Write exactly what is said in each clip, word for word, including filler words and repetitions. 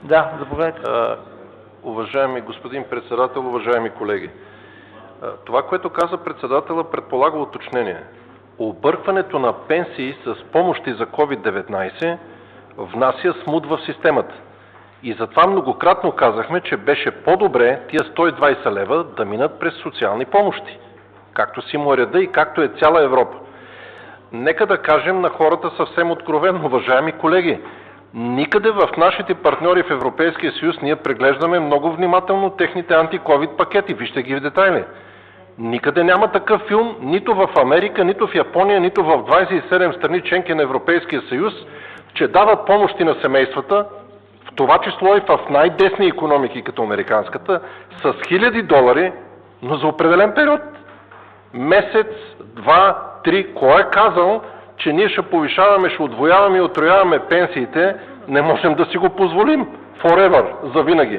Да, заповядайте. Уважаеми господин председател, уважаеми колеги! Това, което каза председателя, предполага уточнение. Объркването на пенсии с помощи за ковид деветнайсет внася смут в системата. И затова многократно казахме, че беше по-добре тия сто и двайсет лева да минат през социални помощи, както си му реда и както е цяла Европа. Нека да кажем на хората съвсем откровено, уважаеми колеги, никъде в нашите партньори в Европейския съюз ние преглеждаме много внимателно техните антиковид пакети. Вижте ги в детайли. Никъде няма такъв филм, нито в Америка, нито в Япония, нито в двайсет и седем страни членки на Европейския съюз, че дават помощи на семействата, в това число и в най-десни икономики, като американската, с хиляди долари, но за определен период. Месец, два, три. Кой е казал, че ние ще повишаваме, ще удвояваме и отрояваме пенсиите? Не можем да си го позволим. Forever, завинаги.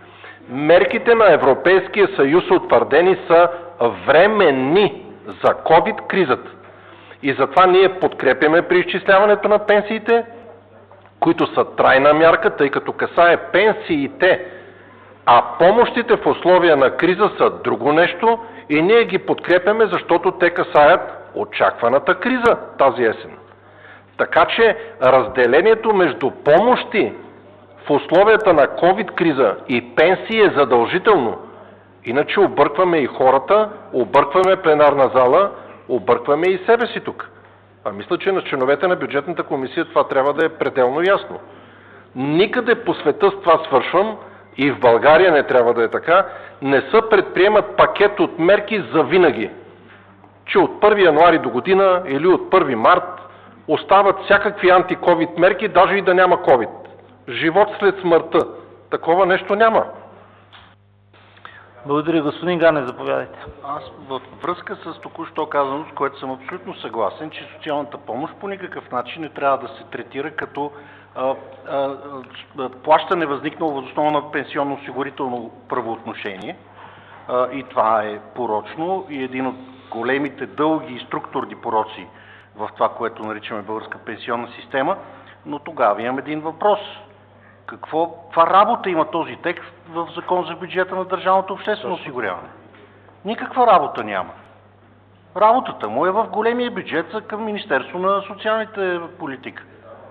Мерките на Европейския съюз утвърдени са временни за ковид-кризата. И затова ние подкрепяме преизчисляването на пенсиите, които са трайна мярка, тъй като касае пенсиите, а помощите в условия на криза са друго нещо и ние ги подкрепяме, защото те касаят очакваната криза тази есен. Така че разделението между помощи в условията на ковид-криза и пенсии е задължително. Иначе объркваме и хората, объркваме пленарна зала, объркваме и себе си тук. А мисля, че на членовете на бюджетната комисия това трябва да е пределно ясно. Никъде по света, с това свършвам, и в България не трябва да е така, не са предприемат пакет от мерки за винаги. Че от първи януари до година или от първи март остават всякакви антиковид мерки, даже и да няма ковид. Живот след смъртта. Такова нещо няма. Благодаря. Господин Ганев, заповядайте. Аз във връзка с току-що казано, с което съм абсолютно съгласен, че социалната помощ по никакъв начин не трябва да се третира като а, а, а, плащане възникнало въз основа на пенсионно-осигурително правоотношение. А, и това е порочно и един от големите дълги и структурни пороци в това, което наричаме българска пенсионна система. Но тогава имам един въпрос. Какво, каква работа има този текст в Закон за бюджета на държавното обществено осигуряване? Никаква работа няма. Работата му е в големия бюджет за към Министерство на социалните политика.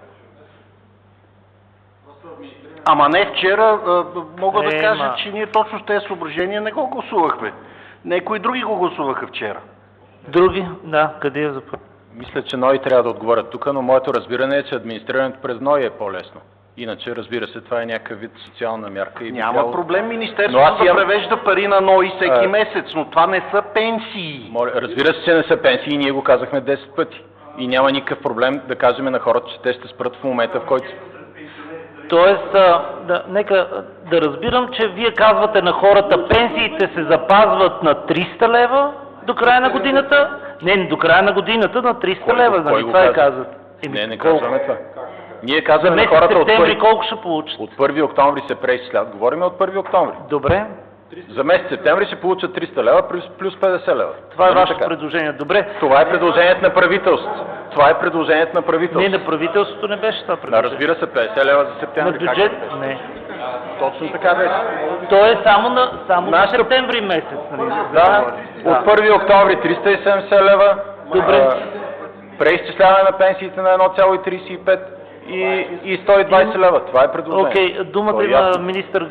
Ама не вчера, мога да кажа, че ние точно с тези съображения не го гласувахме. Некои други го гласуваха вчера. Други? Да, къде е започва? Мисля, че НОИ трябва да отговорят тук, но моето разбиране е, че администрирането през НОИ е по-лесно. Иначе, разбира се, това е някакъв вид социална мярка. И Няма трябва... проблем Министерството да имам... превежда пари на НОИ всеки а... месец, но това не са пенсии. Моля, разбира се, че не са пенсии, ние го казахме десет пъти. И няма никакъв проблем да кажем на хората, че те ще спрат в момента, в който... Тоест, а, да, нека да разбирам, че вие казвате на хората, пенсиите се запазват на триста лева до края на годината. Не, до края на годината на триста кой, лева, кой нали това е казват. Не, не казваме това. Ние казваме на хората от първи... колко ще получат? От първи октомври се преизчисляват. Говорим от първи октомври. Добре. За месец септември ще получат триста лева плюс, плюс петдесет лева. Това е вашето предложение. Добре. Това е предложението на правителството. Това е предложението на правителството. Не, на правителството не беше това предложение. Да, разбира се, петдесет лева за септември. На бюджет? Как? Не. Точно така беше. То е само на само Нашата... на септември месец. Нали? Да, да, от първи октомври триста и седемдесет лева. Добре. А, преизчисляване на пенсиите на едно цяло тридесет и пет и, и сто и двайсет лева. Това е предложение. Окей, okay, думата има министър.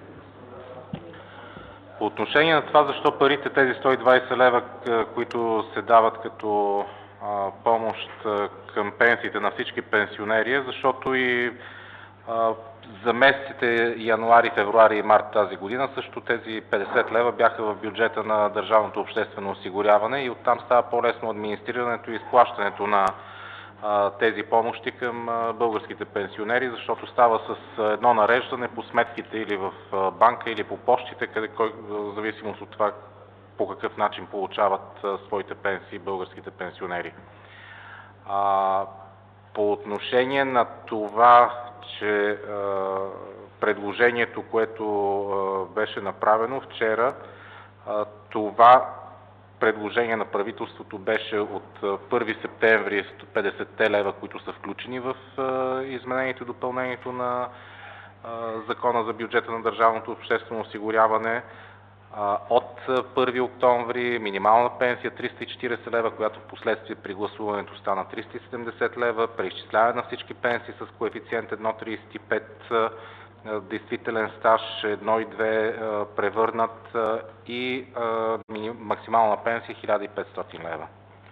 По отношение на това, защо парите, тези сто и двайсет лева, които се дават като а, помощ към пенсиите на всички пенсионери, защото и а, за месеците януари, февруари и март тази година също тези петдесет лева бяха в бюджета на държавното обществено осигуряване и оттам става по-лесно администрирането и изплащането на а, тези помощи към а, българските пенсионери, защото става с едно нареждане по сметките или в а, банка или по почтите, къде, кой, в зависимост от това по какъв начин получават а, своите пенсии българските пенсионери. А, по отношение на това, че а, предложението, което а, беше направено вчера, а, това предложение на правителството беше от първи септември петдесет лева, които са включени в а, изменението и допълнението на Закона за бюджета на държавното обществено осигуряване. От първи октомври минимална пенсия триста и четиридесет лева, която в последствие при гласуването стана триста и седемдесет лева, преизчисляване на всички пенсии с коефициент едно цяло тридесет и пет, действителен стаж едно и две превърнат и максимална пенсия хиляда и петстотин лева.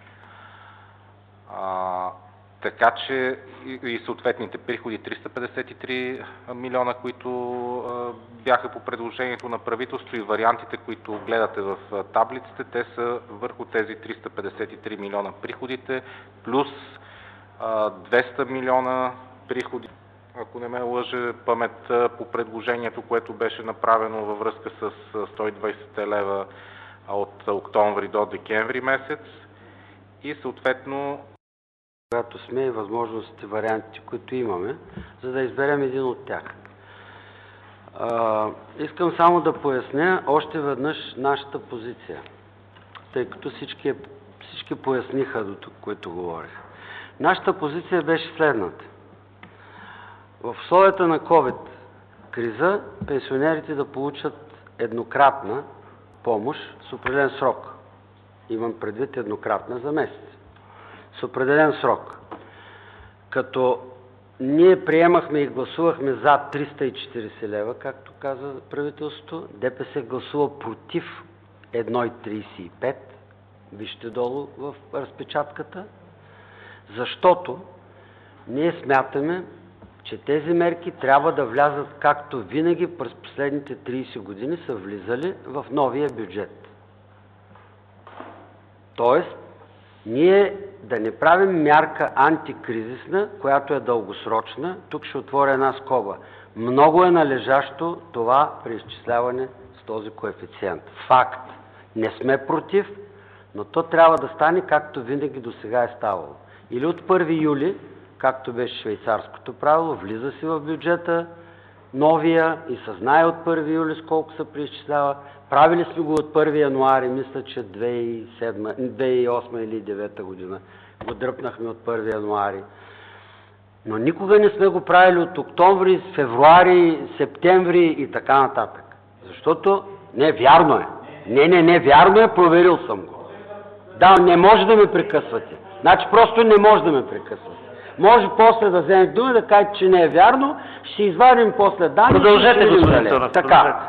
Така че и съответните приходи триста петдесет и три милиона, които бяха по предложението на правителство, и вариантите, които гледате в таблиците, те са върху тези триста петдесет и три милиона приходите, плюс двеста милиона приходи, ако не ме лъже паметта, по предложението, което беше направено във връзка с сто и двадесет лева от октомври до декември месец, и съответно когато сме и възможностите, вариантите, които имаме, за да изберем един от тях. А, искам само да поясня още веднъж нашата позиция, тъй като всички, всички поясниха до тук, които говорих. Нашата позиция беше следната. В условията на COVID криза пенсионерите да получат еднократна помощ с определен срок. Имам предвид еднократна за месец. С определен срок. Като ние приемахме и гласувахме за триста и четиридесет лева, както каза правителството, ДПС гласува против едно цяло тридесет и пет, вижте долу в разпечатката, защото ние смятаме, че тези мерки трябва да влязат, както винаги през последните тридесет години са влизали в новия бюджет. Тоест, ние да не правим мярка антикризисна, която е дългосрочна. Тук ще отворя една скоба. Много е належащо това преизчисляване с този коефициент. Факт. Не сме против, но то трябва да стане както винаги до сега е ставало. Или от първи юли, както беше швейцарското правило, влиза си в бюджета новия и се знае от първи юли с колко се преизчислява. Правили сме го от първи януари, мисля, че две хиляди и осма или две хиляди и девета година. Го дръпнахме от първи януари. Но никога не сме го правили от октомври, февруари, септември и така нататък. Защото не, вярно е. Не, не, не, вярно е, проверил съм го. Да, не може да ме прекъсвате. Значи просто не може да ме прекъсвате. Може после да вземете дума да кажете, че не е вярно, ще извадим после данни. Продължете, господин Цонев. Така.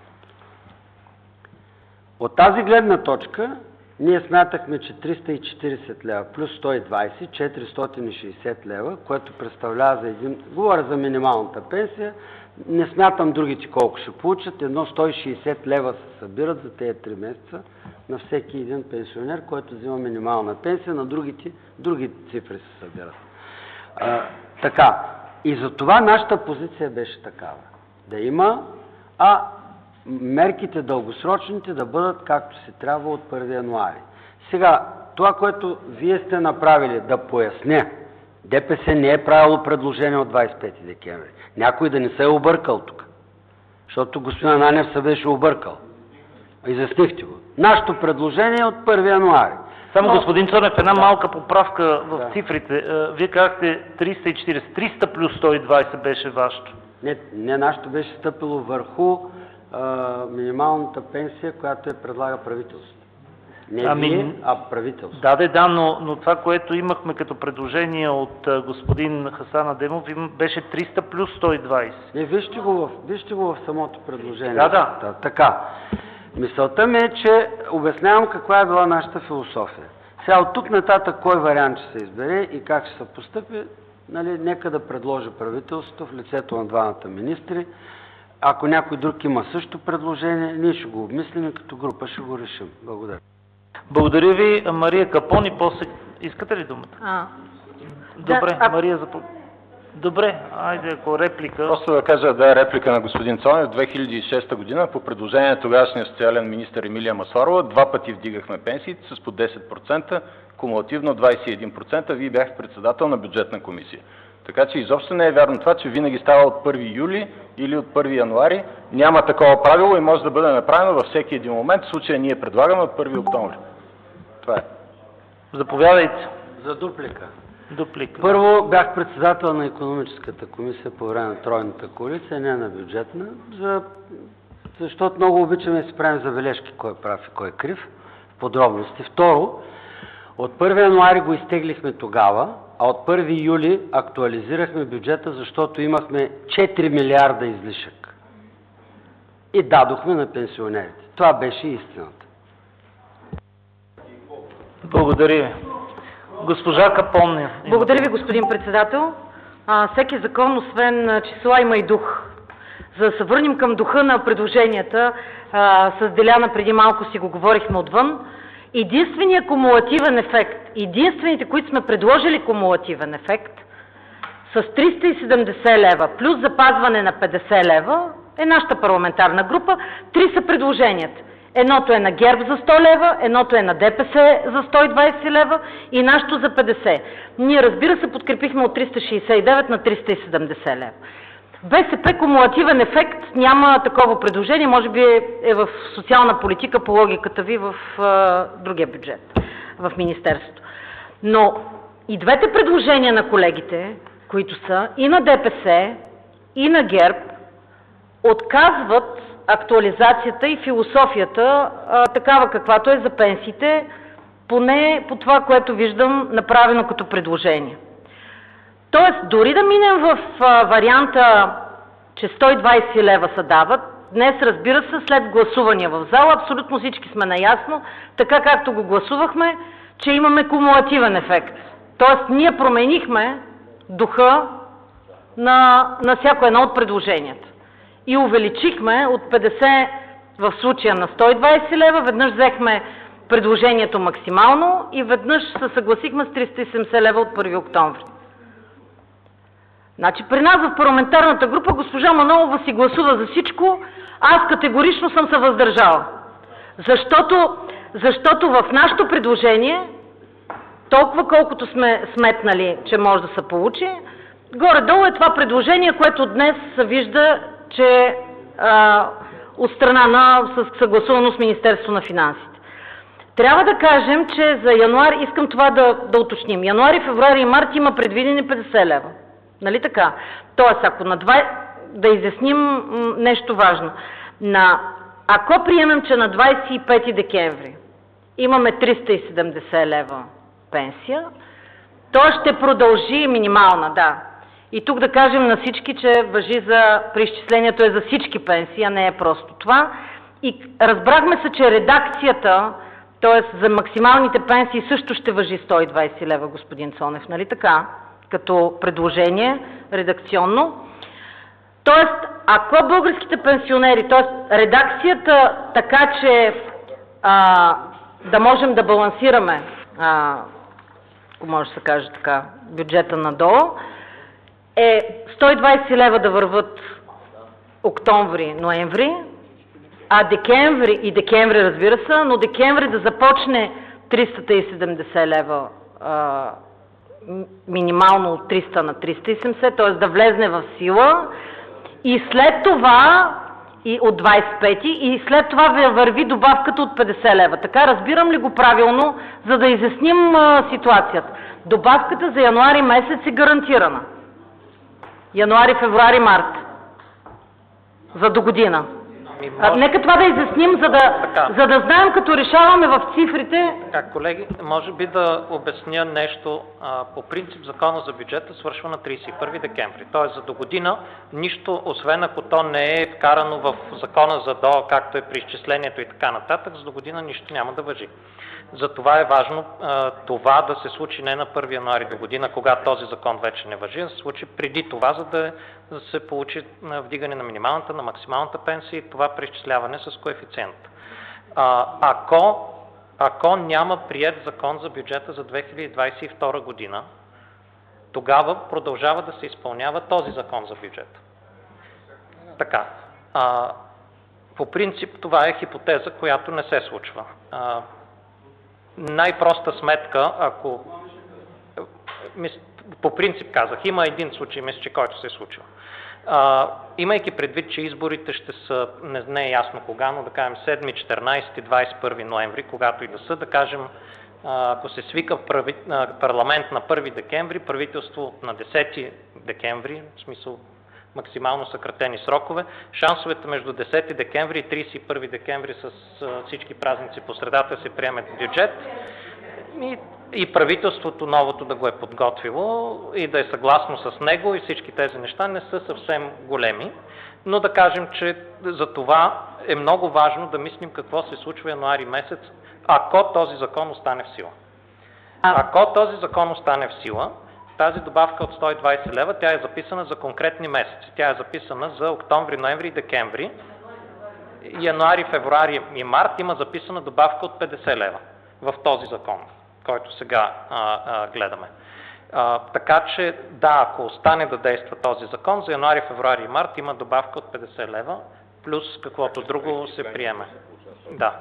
От тази гледна точка, ние смятахме, че триста и четиридесет лева плюс сто и двадесет, четиристотин и шейсет лева, което представлява за един, говоря за минималната пенсия, не смятам другите колко ще получат, едно сто и шейсет лева се събират за тези три месеца на всеки един пенсионер, който взима минимална пенсия, на другите, други цифри се събират. А, така, и за това нашата позиция беше такава. Да има, а мерките дългосрочните да бъдат както се трябва от първи януари. Сега, това, което вие сте направили, да поясня, ДПС не е правило предложение от двадесет и пети декември. Някой да не се е объркал тук. Защото господин Ананев се беше объркал. Изяснихте го. Нашето предложение е от първи януари. Само Но... господин Цонев, една да. малка поправка в да. цифрите. Вие казахте триста и четиридесет. триста плюс сто и двадесет беше вашето. Не, не нашето беше стъпило върху а, минималната пенсия, която я предлага правителството. Не ами, вие, а правителството. Да, да, да, но, но това, което имахме като предложение от а, господин Хасан Адемов, им беше триста плюс сто и двадесет. Не, вижте го в, вижте го в самото предложение. Да, да. Та, така. Мисълта ми е, че обяснявам каква е била нашата философия. Сега от тук нататък кой вариант ще се избере и как ще се постъпи, нали, нека да предложи правителството в лицето на двамата министри. Ако някой друг има също предложение, ние ще го обмислим и като група ще го решим. Благодаря. Благодаря ви, Мария Капон, и после... Искате ли думата? А. Добре, Да, а... Мария, запо... Добре, айде, ако реплика... Просто да кажа да реплика на господин Цонев. В две хиляди и шеста година по предложение на тогавашния социален министър Емилия Масларова два пъти вдигахме пенсиите с по десет процента, кумулативно двадесет и един процента. Вие бяхте председател на бюджетна комисия. Така че изобщо не е вярно това, че винаги става от първи юли или от първи януари. Няма такова правило и може да бъде направено във всеки един момент. В случая ние предлагаме от първи октомври. Това е. Заповядайте. За дуплика. Дуплика. Първо бях председател на икономическата комисия по време на тройната коалиция, не на бюджетна, за... защото много обичаме да си правим забележки кой е прав и кой е крив, в подробности. Второ, от първи януари го изтеглихме тогава, а от първи юли актуализирахме бюджета, защото имахме четири милиарда излишък. И дадохме на пенсионерите. Това беше истината. Благодаря ви. Госпожа Капон. Благодаря ви, господин председател. А, всеки закон, освен числа, има и дух. За да се върнем към духа на предложенията, а, с Деляна преди малко си го говорихме отвън, единственият кумулативен ефект, единствените, които сме предложили кумулативен ефект, с триста и седемдесет лева плюс запазване на петдесет лева е нашата парламентарна група. Три са предложенията. Едното е на ГЕРБ за сто лева, едното е на ДПС за сто и двадесет лева и нашето за петдесет. Ние, разбира се, подкрепихме от триста шейсет и девет на триста и седемдесет лева. БСП кумулативен ефект няма такова предложение, може би е, е в социална политика по логиката ви в е, другия бюджет, в Министерството. Но и двете предложения на колегите, които са и на ДПС, и на ГЕРБ, отказват актуализацията и философията, а, такава каквато е за пенсиите, поне по това, което виждам направено като предложение. Тоест, дори да минем в а, варианта, че сто и двадесет лева се дават, днес, разбира се, след гласувания в зала, абсолютно всички сме наясно, така както го гласувахме, че имаме кумулативен ефект. Тоест, ние променихме духа на, на всяко едно от предложенията. И увеличихме от петдесет в случая на сто и двадесет лева, веднъж взехме предложението максимално и веднъж се съгласихме с триста и седемдесет лева от първи октомври. Значи при нас в парламентарната група госпожа Манолова си гласува за всичко, аз категорично съм се въздържала. Защото, защото в нашето предложение, толкова колкото сме сметнали, че може да се получи, горе-долу е това предложение, което днес се вижда, че а, от страна на съгласувано с Министерство на финансите. Трябва да кажем, че за януари, искам това да, да уточним, януари, февруари и март има предвидени петдесет лева. Нали така? Тоест, ако на два, да изясним нещо важно. На, ако приемем, че на двадесет и пети декември имаме триста и седемдесет лева пенсия, то ще продължи минимална, да. И тук да кажем на всички, че важи за преизчислението е за всички пенсии, а не е просто това. И разбрахме се, че редакцията, т.е. за максималните пенсии също ще важи сто и двадесет лева, господин Цонев, нали така? Като предложение, редакционно. Тоест, ако българските пенсионери, т.е. редакцията така, че а, да можем да балансираме, а, ако може да се каже така, бюджета надолу, е сто и двадесет лева да върват октомври, ноември, а декември и декември, разбира се, но декември да започне триста и седемдесет лева а, минимално от триста на триста и седемдесет, т.е. да влезне в сила и след това и от двадесет и пети и след това върви добавката от петдесет лева. Така разбирам ли го правилно, за да изясним а, ситуацията? Добавката за януари месец е гарантирана. Януари, февруари, март. За до година. А, нека това да изясним, за да, за да знаем, като решаваме в цифрите. Така, колеги, може би да обясня нещо. А, по принцип, закона за бюджета свършва на тридесет и първи декември. Тоест за до година нищо, освен ако то не е вкарано в закона за ДОО, както е при изчислението и така нататък, за до година нищо няма да важи. Затова е важно а, това да се случи не на първи януари до година, когато този закон вече не важи, да се случи преди това, за да, да се получи вдигане на минималната, на максималната пенсия и това преизчисляване с коефициент. А, ако, ако няма приет закон за бюджета за две хиляди двадесет и втора година, тогава продължава да се изпълнява този закон за бюджета. Така. А, по принцип това е хипотеза, която не се случва. А, най-проста сметка, ако по принцип казах, има един случай, мисля, че който се е случил. А, имайки предвид, че изборите ще са, не, не е ясно кога, но да кажем седми, четиринадесети, двадесет и първи ноември, когато и да са, да кажем ако се свика прави, парламент на първи декември, правителство на десети декември, в смисъл максимално съкратени срокове, шансовете между десети декември и тридесет и първи декември с всички празници по средата се приеме бюджет и, и правителството новото да го е подготвило и да е съгласно с него и всички тези неща не са съвсем големи. Но да кажем, че за това е много важно да мислим какво се случва януари месец, ако този закон остане в сила. Ако този закон остане в сила, тази добавка от сто и двадесет лева, тя е записана за конкретни месеци. Тя е записана за октомври, ноември и декември. Януари, февруари и март има записана добавка от петдесет лева в този закон, който сега а, а, гледаме. А, така че, да, ако остане да действа този закон, за януари, февруари и март има добавка от петдесет лева, плюс каквото друго се приеме. Да.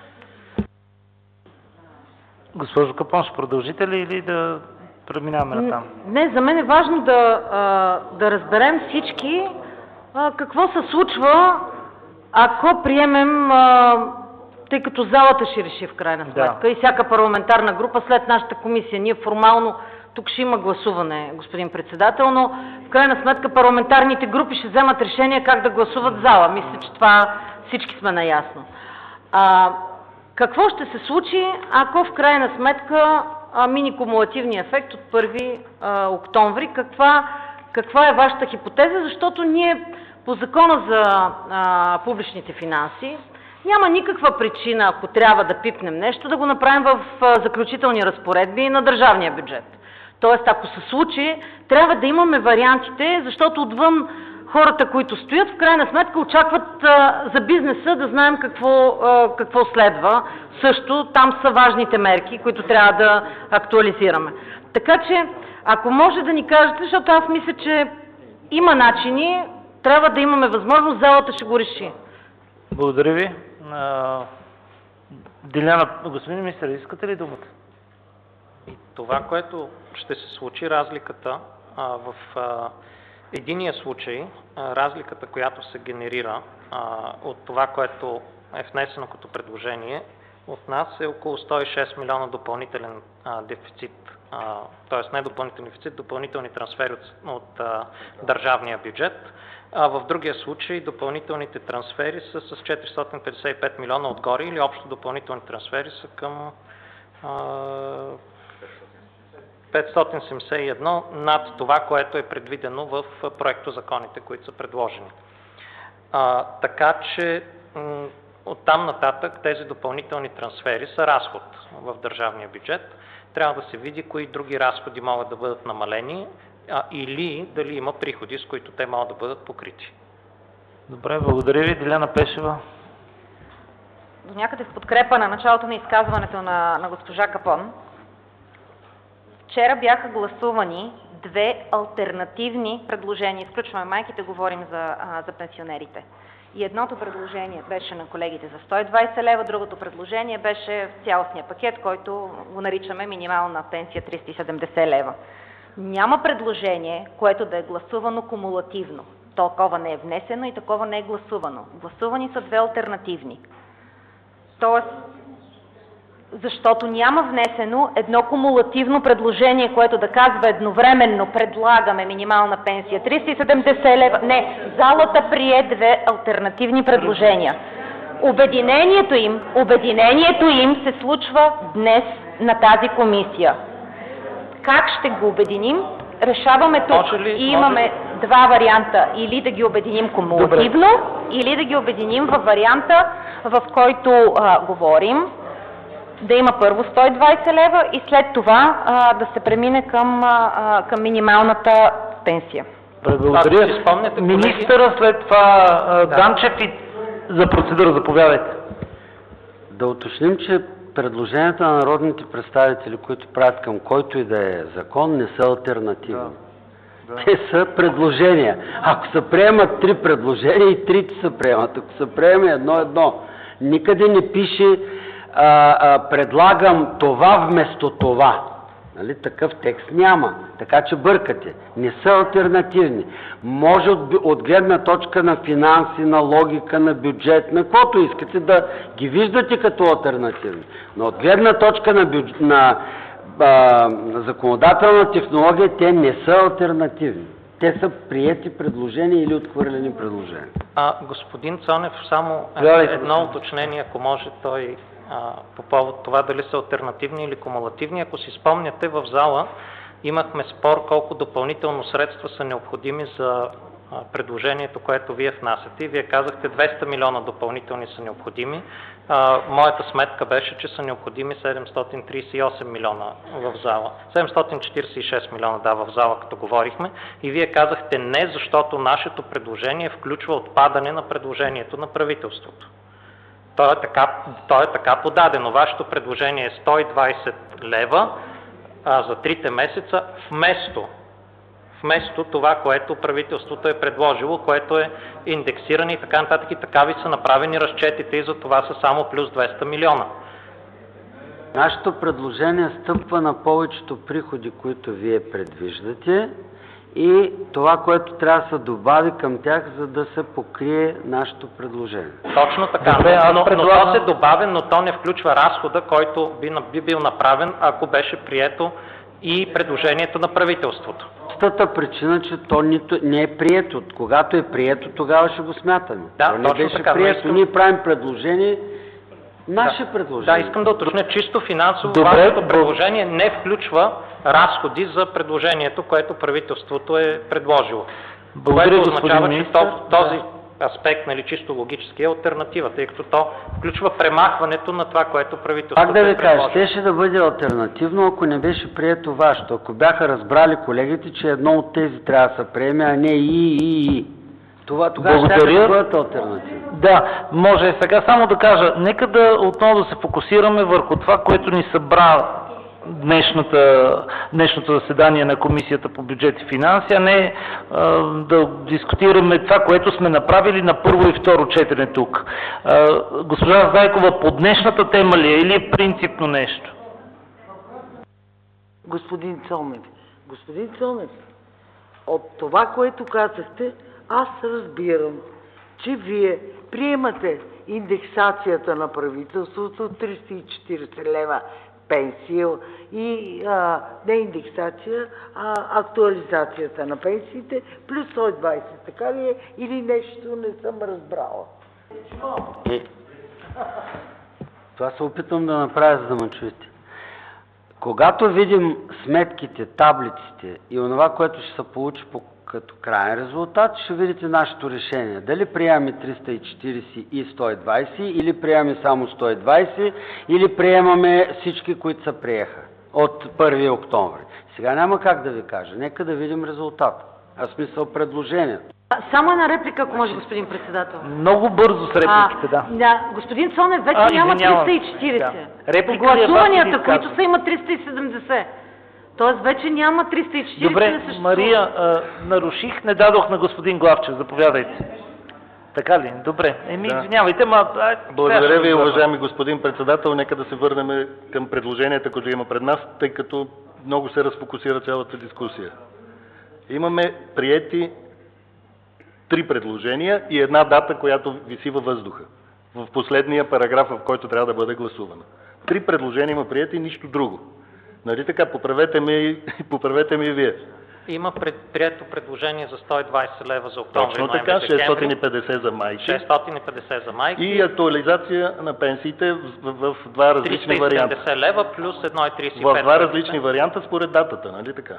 Госпожо Капон, ще продължите ли или да преминаваме натам? Не, за мен е важно да, а, да разберем всички а, какво се случва, ако приемем, а, тъй като залата ще реши в крайна сметка, да. И всяка парламентарна група след нашата комисия. Ние формално тук ще има гласуване, господин председател, но в крайна сметка парламентарните групи ще вземат решение как да гласуват в зала. Мисля, че това всички сме наясно. А, какво ще се случи, ако в крайна сметка а, мини кумулативния ефект от първи а, октомври? Каква, каква е вашата хипотеза? Защото ние по закона за а, публичните финанси няма никаква причина, ако трябва да пипнем нещо, да го направим в а, заключителни разпоредби на държавния бюджет. Тоест, ако се случи, трябва да имаме вариантите, защото отвън хората, които стоят, в крайна сметка очакват а, за бизнеса да знаем какво, а, какво следва. Също там са важните мерки, които трябва да актуализираме. Така че, ако може да ни кажете, защото аз мисля, че има начини, трябва да имаме възможност, залата ще го реши. Благодаря ви. Диляна, господин министър, искате ли думата? И това, което ще се случи, разликата а, в а, единия случай, а, разликата, която се генерира а, от това, което е внесено като предложение от нас, е около сто и шест милиона допълнителен а, дефицит, т.е. не допълнителен дефицит, допълнителни трансфери от, от а, държавния бюджет. А в другия случай допълнителните трансфери са с четиристотин петдесет и пет милиона отгоре или общо допълнителни трансфери са към а, петстотин седемдесет и едно над това, което е предвидено в проектозаконите, които са предложени. А, така че оттам нататък тези допълнителни трансфери са разход в държавния бюджет. Трябва да се види кои други разходи могат да бъдат намалени а, или дали има приходи, с които те могат да бъдат покрити. Добре, благодаря ви. Диляна Пешева. До някъде в подкрепа на началото на изказването на, на госпожа Капон. Вчера бяха гласувани две алтернативни предложения. Изключваме майките, говорим за, а, за пенсионерите. И едното предложение беше на колегите за сто и двадесет лева, другото предложение беше в цялостния пакет, който го наричаме минимална пенсия триста и седемдесет лева. Няма предложение, което да е гласувано кумулативно. Такова не е внесено и такова не е гласувано. Гласувани са две алтернативни. Тоест, защото няма внесено едно кумулативно предложение, което да казва едновременно предлагаме минимална пенсия триста и седемдесет лева. Не, залата прие две алтернативни предложения. Обединението им, обединението им се случва днес на тази комисия. Как ще го обединим? Решаваме тук ли, и имаме може... два варианта. Или да ги обединим кумулативно, добре, или да ги обединим във варианта, в който а, говорим. Да има първо сто и двадесет лева и след това а, да се премине към, а, към минималната пенсия. Благодаря. Да, министъра, след това а, да. Данчев и за процедура заповядайте. Да уточним, че предложенията на народните представители, които правят към който и да е закон, не са алтернативни. Да. Да. Те са предложения. Ако се приемат три предложения, и трите се приемат. Ако се приеме едно-едно, никъде не пише А, а, предлагам това вместо това. Нали? Такъв текст няма, така че бъркате. Не са алтернативни. Може от, от гледна точка на финанси, на логика, на бюджет, на каквото искате да ги виждате като алтернативни. Но от гледна точка на, бюдж... на а, законодателна технология те не са алтернативни. Те са приети предложения или отхвърлени предложения. А, господин Цонев, само едно уточнение, ако може той а, по повод това дали са алтернативни или кумулативни. Ако си спомняте, в зала имахме спор колко допълнително средства са необходими за а, предложението, което вие внасяте. И вие казахте двеста милиона допълнителни са необходими. А, моята сметка беше, че са необходими седемстотин тридесет и осем милиона в зала. седемстотин четиридесет и шест милиона, да, в зала, като говорихме. И вие казахте не, защото нашето предложение включва отпадане на предложението на правителството. То е така, то е така подадено. Вашето предложение е сто и двадесет лева а, за трите месеца вместо вместо това, което правителството е предложило, което е индексиране и така нататък, и така ви са направени разчетите и за това са само плюс двеста милиона. Нашето предложение стъпва на повечето приходи, които вие предвиждате, и това, което трябва да се добави към тях, за да се покрие нашето предложение. Точно така, Добре, но, но, предлагам... но то се добавя, но то не включва разхода, който би, би бил направен, ако беше прието и предложението на правителството. Простата причина, че то нито, не е прието. Когато е прието, тогава ще го смятаме. Да, то не точно беше така, прието. искам... Ние правим предложение, наше да. предложение. Да, искам да уточня, чисто финансово Добре, вашето бо... предложение не включва разходи за предложението, което правителството е предложило. Благодаря, което означава, господин че то, министър. този Да. аспект, нали, чисто логически е алтернатива, тъй като то включва премахването на това, което правителството Пак да ви е кажа, предложило. щеше да бъде алтернативно, ако не беше прието вашето. Ако бяха разбрали колегите, че едно от тези трябва да се приеме, а не и, и, и. Това тогава ще да бъдат алтернативни. Да, може сега само да кажа, нека да отново да се фокусираме върху това, което ни събра днешната, днешното заседание на Комисията по бюджет и финанси, а не а, да дискутираме това, което сме направили на първо и второ четене тук. А, госпожа Зайкова, по днешната тема ли е или е принципно нещо? Господин Цонев, господин Цонев, от това, което казахте, аз разбирам, че вие приемате индексацията на правителството триста и четиридесет лева пенсия и а, не индексация, а актуализацията на пенсиите плюс сто и двадесет. Така ли е? Или нещо не съм разбрала? Е, това се опитвам да направя, за да ме чуете. Когато видим сметките, таблиците и онова, което ще се получи по, като крайен резултат, ще видите нашето решение. Дали приемаме триста и четиридесет и сто и двадесет, или приемаме само сто и двадесет, или приемаме всички, които се приеха от първи октомври. Сега няма как да ви кажа. Нека да видим резултата. А смисъл предложението. Само една реплика, ако може, господин председател. Много бързо с репликите, да. Да, господин Цонев вече А, няма извинявам. триста и четиридесет. Да. Реплика По ли е гласуванията, вашето които изказване? са, има триста и седемдесет. Тоест вече няма триста и четиридесет. Добре, не съществува. Мария, а, наруших, не дадох на господин Главчев, заповядайте. Така ли? Добре. Еми, Да. извинявайте, ма... А, Благодаря ви, сега ще уважаеми господин председател. Нека да се върнем към предложенията, които има пред нас, тъй като много се разфокусира цялата дискусия. Имаме приети три предложения и една дата, която виси във въздуха. В последния параграф, в който трябва да бъде гласувана. Три предложения има приети и нищо друго. Нали така? Поправете ми, поправете ми и вие. Има пред, прието предложение за сто и двадесет лева за октомври, Точно ноември, така, декември, шестстотин и петдесет за майки шестстотин и петдесет за майки и актуализация на пенсиите в, в, в два различни варианта. триста и седемдесет лева плюс едно и тридесет и В пет. два различни варианта според датата, нали така?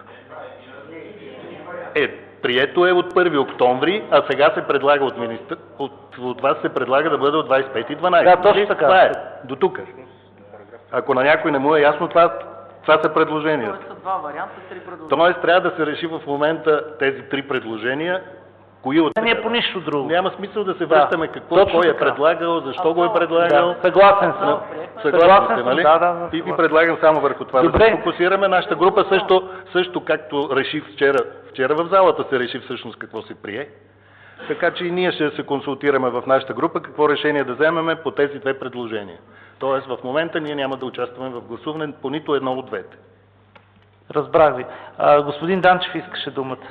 Е, прието е от първи октомври, а сега се предлага от министър, от, от вас се предлага да бъде от двадесет и пети дванадесети. Да, точно така. Това е, до тук. Ако на някой не му е ясно, това, това са предложения. Това са два варианта, три предложения. Тоест трябва да се реши в момента тези три предложения, кои от... Не е по нищо друго. Няма смисъл да се връщаме какво, точно кой е така. предлагал, защо го е предлагал. Да, съгласен съм. Съгласен сте, съм, нали? да, да, да, и ви съгласен. предлагам само върху това Добре. да се фокусираме. Нашата група също, също както реши вчера, вчера в залата се реши всъщност какво се прие. Така че и ние ще се консултираме в нашата група какво решение да вземеме по тези две предложения. Тоест в момента ние няма да участваме в гласуване по нито едно от двете. Разбрах ви. А, господин Данчев искаше думата.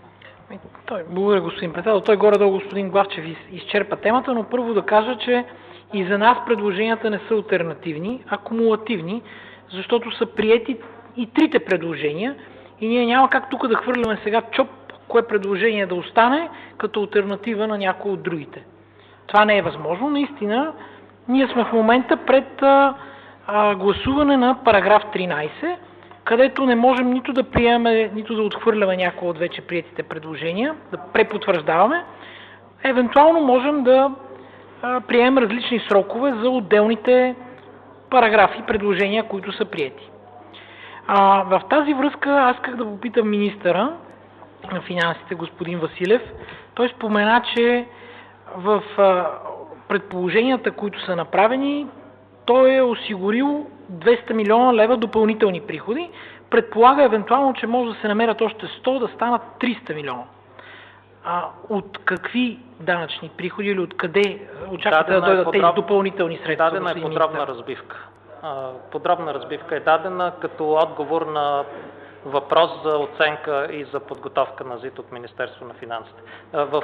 Той, благодаря, господин председател. Той горе-долу господин Главчев из, изчерпа темата, но първо да кажа, че и за нас предложенията не са алтернативни, а кумулативни, защото са приети и трите предложения и ние няма как тук да хвърляме сега чоп, кое предложение да остане като алтернатива на някои от другите. Това не е възможно. Наистина, ние сме в момента пред а, а, гласуване на параграф тринайсет, където не можем нито да приемаме, нито да отхвърляме някои от вече приетите предложения, да препотвърждаваме. Евентуално можем да а, приемем различни срокове за отделните параграфи, предложения, които са приети. А, в тази връзка аз исках да попитам министъра на финансите, господин Василев. Той спомена, че в а, предположенията, които са направени, той е осигурил двеста милиона лева допълнителни приходи. Предполага евентуално, че може да се намерят още сто, да станат триста милиона. А от какви данъчни приходи или от къде очаквате да дойдат тези допълнителни средства? Дадена е подробна разбивка. Подробна разбивка е дадена като отговор на въпрос за оценка и за подготовка на ЗИД от Министерство на финансите. В,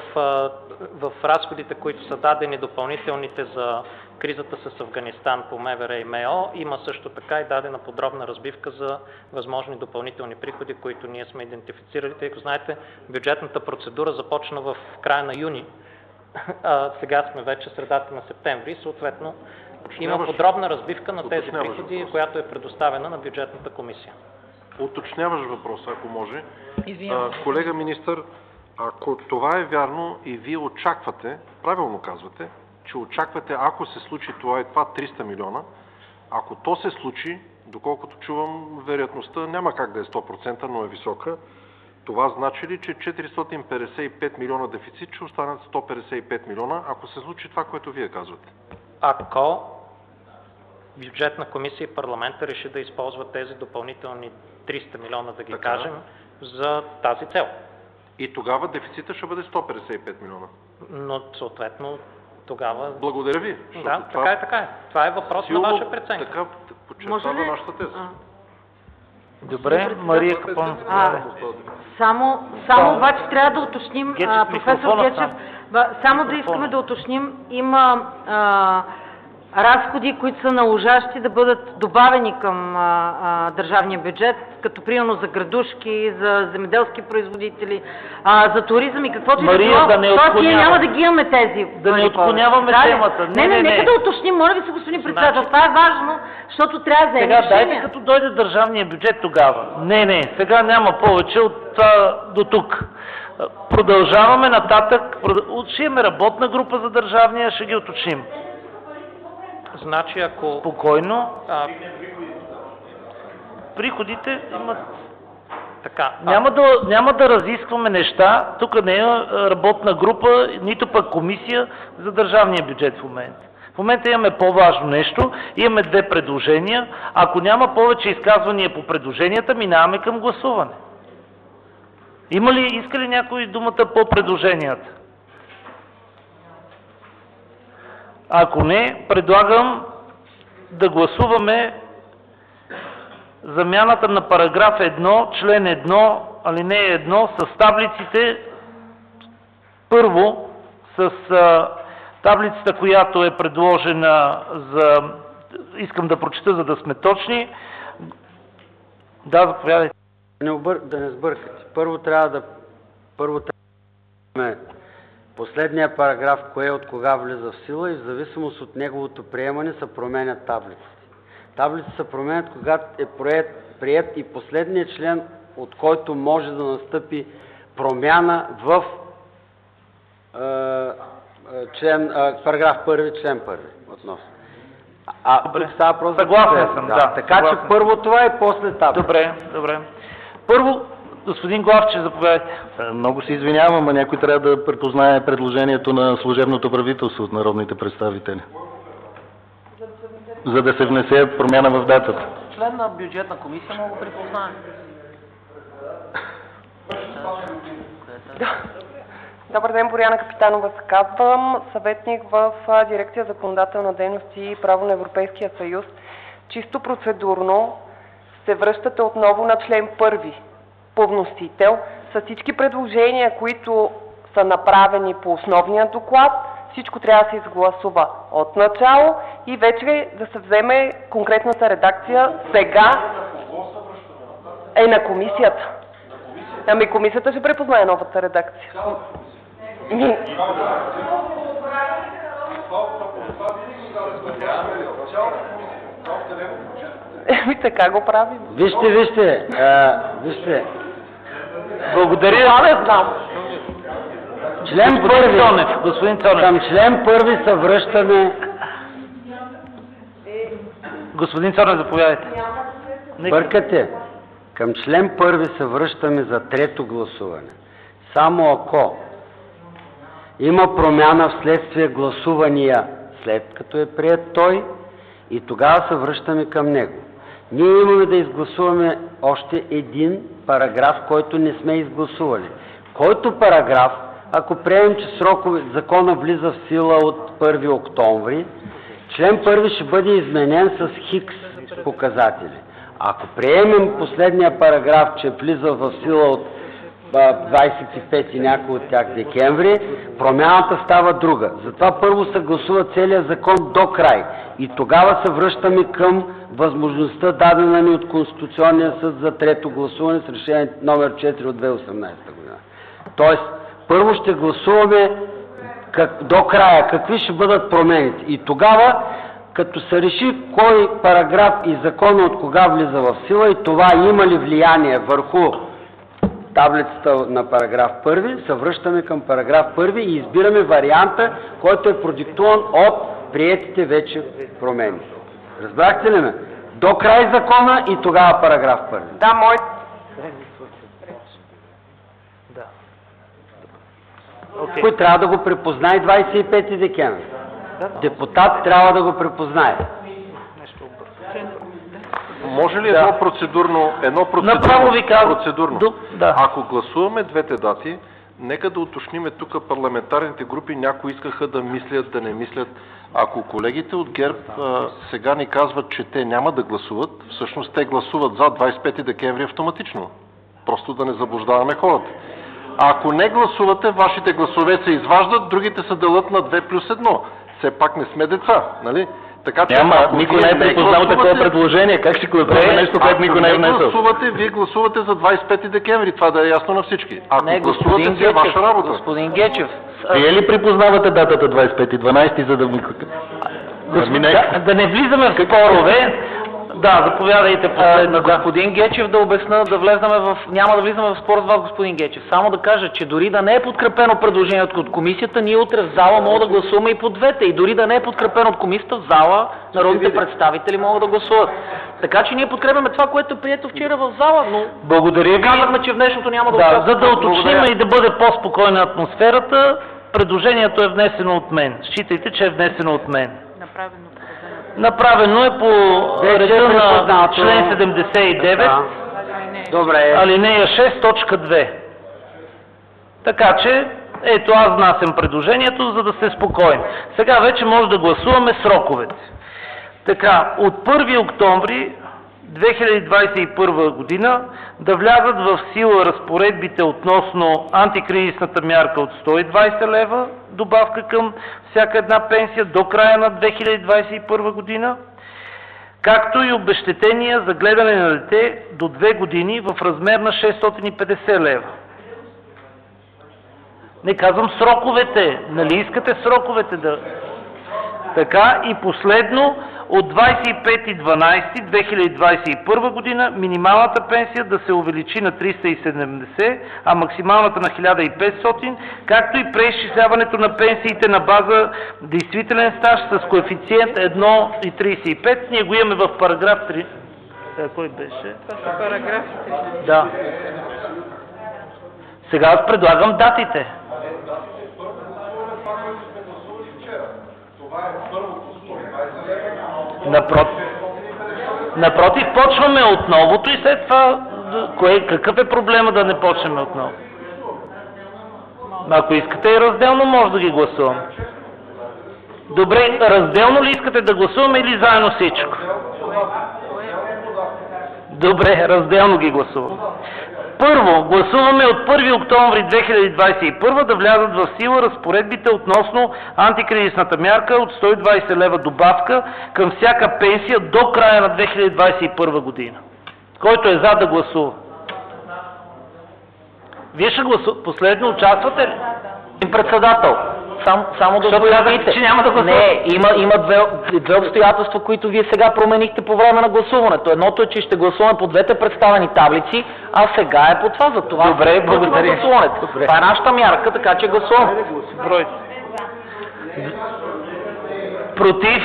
в разходите, които са дадени допълнителните за кризата с Афганистан по МВР и МО, има също така и дадена подробна разбивка за възможни допълнителни приходи, които ние сме идентифицирали. Тъй като знаете, бюджетната процедура започна в края на юни, а сега сме вече средата на септември и съответно има подробна разбивка на тези приходи, въпрос, която е предоставена на бюджетната комисия. Уточняваш въпрос, ако може. Извинявам. Колега министър, ако това е вярно и вие очаквате, правилно казвате, че очаквате, ако се случи това и това триста милиона, ако то се случи, доколкото чувам, вероятността няма как да е сто процента, но е висока, това значи ли, че четиристотин петдесет и пет милиона дефицит ще останат сто петдесет и пет милиона, ако се случи това, което вие казвате? Ако бюджетна комисия и парламента реши да използват тези допълнителни триста милиона, да ги така, кажем, за тази цел. И тогава дефицита ще бъде сто петдесет и пет милиона. Но съответно тогава... Благодаря ви. Да, това... така е, така е. Това е въпрос силно, на ваша преценка. Така подчертава нашата теза. А. Добре, Мария Капон. А, само, само обаче трябва да уточним, Гечев, а, професор Гечев, сам. само да искаме да уточним, има а, разходи, които са наложащи да бъдат добавени към а, а, държавния бюджет, като примерно за градушки, за земеделски производители, а, за туризъм и каквото и да било. Да не Тоест ние няма да ги имаме тези. Да не отклоняваме да, темата. Не, не, не, нека да уточним, моля ви се, господин председател, значи... това е важно, защото трябва да вземем сега решение. Дайте като дойде държавния бюджет тогава. Не, не, сега няма повече от това до тук. Продължаваме нататък, ще имаме работна група за държавния, ще ги уточним. Значи ако... Спокойно. А... Приходите имат... Така, а... няма, да, няма да разискваме неща, тук не е работна група, нито пък комисия за държавния бюджет в момента. В момента имаме по-важно нещо, имаме две предложения. Ако няма повече изказвания по предложенията, минаваме към гласуване. Има ли, иска ли някой думата по предложенията? Ако не, предлагам да гласуваме замяната на параграф едно, член едно, алинея едно с таблиците. Първо, с а, таблицата, която е предложена за... Искам да прочета, за да сме точни. Да, заповядайте. Не обър... Да не сбъркате. Първо трябва да... Първо трябва да... Последния параграф, кое от кога влиза в сила и в зависимост от неговото приемане се променят таблиците. Таблиците се променят, когато е приет, приет и последният член, от който може да настъпи промяна в е, член, е, параграф първи, член първи относно. А добре. Тук става просто... Съгласен съм, да. да така съгласен. че първо това и после таблиците. Добре, добре. Първо, господин Главчев, заповядайте. Много се извинявам, а някой трябва да препознае предложението на служебното правителство от народните представители. За да се внесе промяна в датата. Член на бюджетна комисия мога да припознае. Добър ден, Боряна Капитанова се казвам, съветник в дирекция законодателна дейност и право на Европейския съюз. Чисто процедурно се връщате отново на член първи по вносител с всички предложения, които са направени по основния доклад. Всичко трябва да се изгласува от начало и вече да се вземе конкретната редакция сега е на комисията. Ами комисията ще препознае новата редакция. Еми така го правим. Вижте, вижте, а, вижте. Благодаря. Това не знам. Член първи, господин Цонев. към член първи се връщаме. Господин Цонев, заповядайте. Бъркате. Към член първи се връщаме за трето гласуване. Само ако има промяна вследствие гласувания, след като е приет той, и тогава се връщаме към него. Ние имаме да изгласуваме още един параграф, който не сме изгласували. Който параграф, ако приемем, че срокове, закона влиза в сила от първи октомври, член първи ще бъде изменен с хикс показатели. Ако приемем последния параграф, че влиза в сила от двадесет и пети някой от тях декември, промяната става друга. Затова първо се гласува целият закон до край и тогава се връщаме към възможността, дадена ни от Конституционния съд за трето гласуване с решение номер четири от две хиляди и осемнадесета година. Тоест, първо ще гласуваме как, до края какви ще бъдат промените и тогава, като се реши кой параграф и закон от кога влиза в сила и това има ли влияние върху таблицата на параграф първи, се връщаме към параграф първи и избираме варианта, който е продиктуван от приетите вече промени. Разбрахте ли ме? До край закона и тогава параграф първи. Да, мой... Да. Okay. Кой трябва да го препознае двадесет и пети декември? Депутат трябва да го препознае. Може ли да. едно процедурно, едно процедурно, Направо ви казвам. процедурно. До, да. Ако гласуваме двете дати, нека да уточниме тук парламентарните групи, някои искаха да мислят, да не мислят. Ако колегите от ГЕРБ а, сега ни казват, че те няма да гласуват, всъщност те гласуват за двадесет и пети декември автоматично. Просто да не заблуждаваме хората. А ако не гласувате, вашите гласове се изваждат, другите се делят на две плюс едно. Все пак не сме деца, нали? Така, че Няма, никой не е припознал такова предложение. Как ще гласуваме нещо, което никой не е внесъл? Ако гласувате, вие гласувате за двадесет и пети декември. Това да е ясно на всички. Ако не, гласувате, си е ваша работа. Господин Гечев. Вие ли припознавате датата двадесет и пети дванадесети, за да ми... Господин, да, да не влизаме в спорове. Да, заповядайте последно. На господин Гечев да обясна, да влезнаме в... Няма да влизаме в спор с вас, господин Гечев. Само да кажа, че дори да не е подкрепено предложението от комисията, ние утре в зала мога да гласуваме и по двете. И дори да не е подкрепено от комисията, в зала народните представители могат да гласуват. Така че ние подкрепяме това, което е прието вчера в зала, но... Благодаря ви. Казахме, че в днешното няма да Да, участваме. за да уточним и да бъде по-спокойна атмосферата, предложението е внесено от мен. Считайте, че е внесено от мен. Направено. Направено е по реда на член седемдесет и девет, Добре. алинея шест, точка две. Така че, ето аз внасям предложението, за да сте спокойни. Сега вече може да гласуваме сроковете. Така, от първи октомври две хиляди двадесет и първа година да влязат в сила разпоредбите относно антикризисната мярка от сто и двадесет лева, добавка към всяка една пенсия до края на две хиляди двадесет и първа година, както и обезщетения за гледане на дете до две години в размер на шестстотин и петдесет лева. Не казвам сроковете, нали искате сроковете да... Така и последно, от двадесет и пети декември две хиляди двадесет и първа година минималната пенсия да се увеличи на триста и седемдесет, а максималната на хиляда и петстотин, както и преизчисляването на пенсиите на база действителен стаж с коефициент едно цяло тридесет и пет. Ние го имаме в параграф три. А, кой беше? Това са параграфи. Да. Сега аз предлагам датите. Напротив, напротив, почваме от новото и след това, кое, какъв е проблема да не почнем отново? Ако искате и разделно, може да ги гласуваме. Добре, разделно ли искате да гласуваме или заедно всичко? Добре, разделно ги гласуваме. Първо, гласуваме от първи октомври две хиляди двадесет и първа да влязат в сила разпоредбите относно антикризисната мярка от сто и двадесет лева добавка към всяка пенсия до края на две хиляди двадесет и първа година. Който е за да гласува. Вие ще гласувате. Последно участвате ли? Председател, сам, само да поясните, че няма да гласувате. Не, има, има две, две обстоятелства, които вие сега променихте по време на гласуването. Едното е, че ще гласуваме по двете представени таблици, а сега е по това. За това добре, благодаря. Гласуването. Това е нашата мярка, така че гласуваме. Бройте. Против?